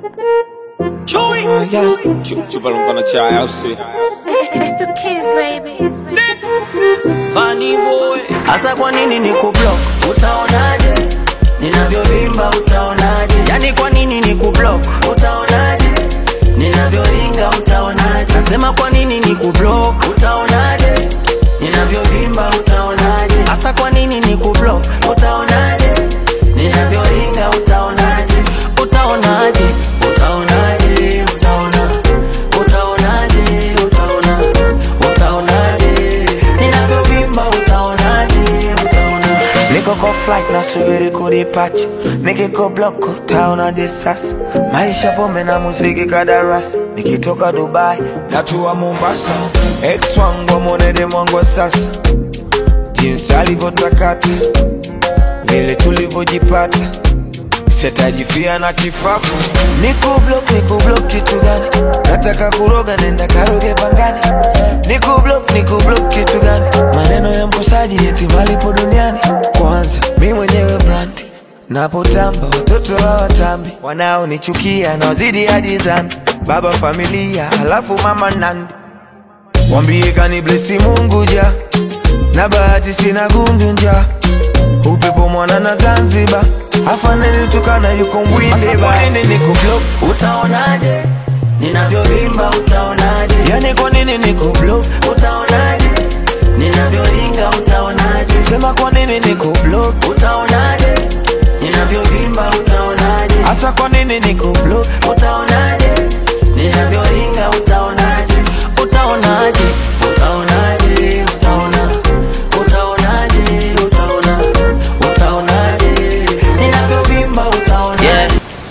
Chupa lumpa chai au si? It's the kids, baby. Funny boy. Asa kwa nini nikublock? Utaonaje? Ninavyovimba utaonaje? Yani kwa nini nikublock? Utaonaje? Ninavyoringa utaonaje? Nasema kwa nini nikublock? Utaonaje? Ninavyovimba utaonaje? Asa kwa nini nikublock? Utaonaje? Ninavyoringa utaonaje? Utaonaje? Utaonaje? Utaona. Utaonaje? Utaona. Utaonaje? Ninavyovimba utaonaje? Utaona. Niko kwa flight na subiri kudipacha. Nikiko block utaonaje sasa? Maisha pombe na muziki kadarasi. Nikitoka Dubai natua Mombasa. Ex wangu monede mwangu sasa. Jinsi alivyotakata, vile tulivyojipata, sitajifia na kifafu. Nikublock kitu gani? Nataka kuroga nenda karoge pangani. Nikublock kitu gani? Maneno ya mkosaji eti malipo duniani. Kwanza mimi mwenyewe brand, napotamba watoto hawatambi. Wanaonichukia na wazidi hadi dhambi. Baba familia halafu mama nandi. Wambie kani blessi Mungu ja, na bahati sina gundu nja. Upepo mwana na Zanzibar, afaneni tukana yuko Mbwinde. Asa kwa nini nikublock? Utaonaje? Ninavyovimba utaonaje? Yani kwa nini nikublock? Utaonaje? Ninavyoringa utaonaje? Sema kwa nini nikublock? Utaonaje? Ninavyovimba utaonaje? Asa kwa nini nikublock? Utaonaje? Ninavyoringa utaonaje? Utaonaje? Utaonaje? Utaona. Utaonaje? Utaona. Utaonaje? Ninavyovimba utaonaje? Yeah.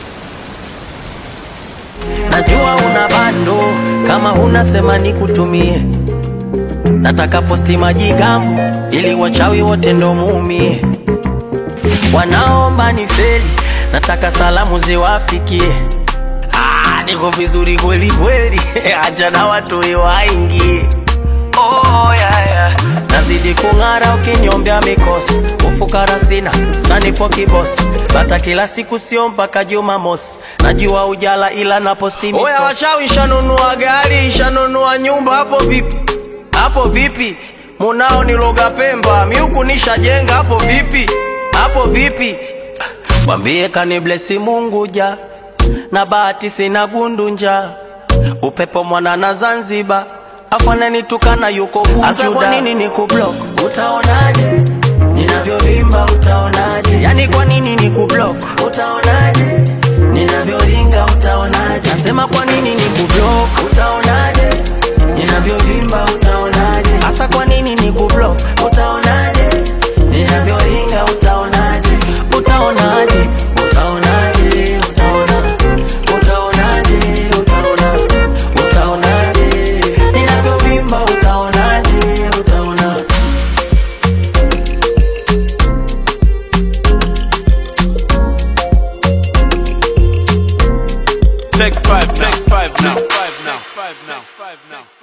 Najua una bando, kama huna sema nikutumie. Nataka posti majigambo, ili wachawi wote ndo muumie. Wanaomba ni feli, nataka salamu ziwafikie. Niko vizuri kweli kweli, acha na watu waingie. Oh yeah. Nazidi kung'ara ukinyombea mikosi. Ufukara sina, sanipo kibosi. Bata kila siku sio mpaka Jumamosi. Najua ujala ila na posti misosi. Oya wachawi shanunua gari, shanunua nyumba. Hapo vipi? Hapo vipi? Munao niloga Pemba, miuku nishajenga. Hapo vipi? Hapo vipi? Mwambie kani blessi Mungu ja, na bahati sina gundu nja. Upepo mwana na Zanzibar, afanani tukana yuko Bujuda. Asa kwa nini nikublock? Utaonaje? Ninavyovimba utaonaje? Yani kwa nini nikublock? Utaonaje? Ninavyoringa utaonaje? Nasema kwa nini nikublock? Utaonaje? Ninavyovimba utaonaje? Asa kwa nini nikublock? Utaonaje? Ninavyoringa utaonaje? Utaonaje? Utaonaje? Utaona. Utaonaje? Utaona. Utaonaje? Ninavyovimba utaonaje? Utaona. Take five now.